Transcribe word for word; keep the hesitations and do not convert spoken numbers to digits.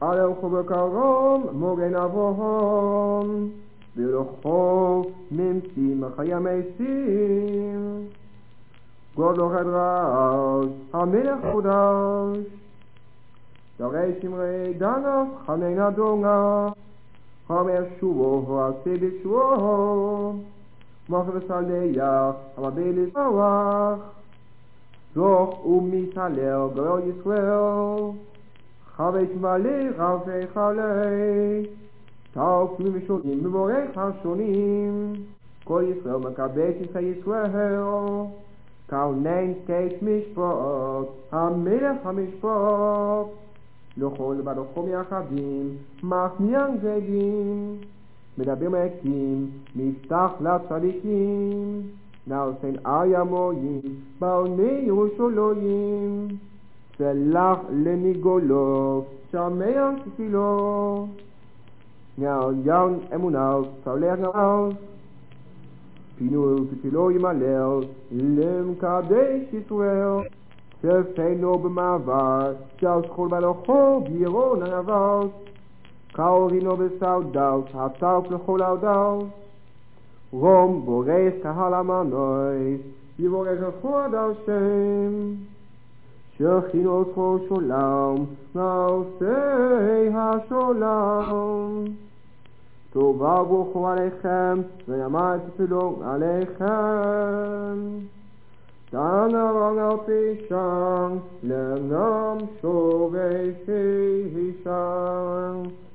הלכו בקרוב מוגן אברהם, ולכו ממשים חיי המתים. גודלו חדש, המלך חודש, דרי שמרי דנף חנן אדונה, חמר שובו עשה בשבועו, מוכר וסלח המביא לסלח, זוך ומתהלל גדול ישראל, חבש מלא רבי חלי, תוקפים ושונים מבורך השונים, כל ישראל מקבץ את ישראל, כהנן קץ משפט, המלך המשפט, לכל ברוחו מייחדים, מחמיאן זדים, מדבר מקים, מפתח לצדיקים, נעשן איה מויים, בעוני ירושלים, סלח לניגולו, שמע תפילו, נעל יון אמונו, סלח נעל, פינו תפילו ימלל, למקדש ישראל, שפנו במעבר, שעל שכול בלוחו בירון הנבל, קאורינו בסעודות, התוק לכל העודות, רום בורס קהל המנוי, יבורך לכבוד השם, שכינו אותכו שולם, נעשי השולם. טובה ברכו עליכם, ויאמר תפילו עליכם. תנרang על פישם, לנם שובי פישם.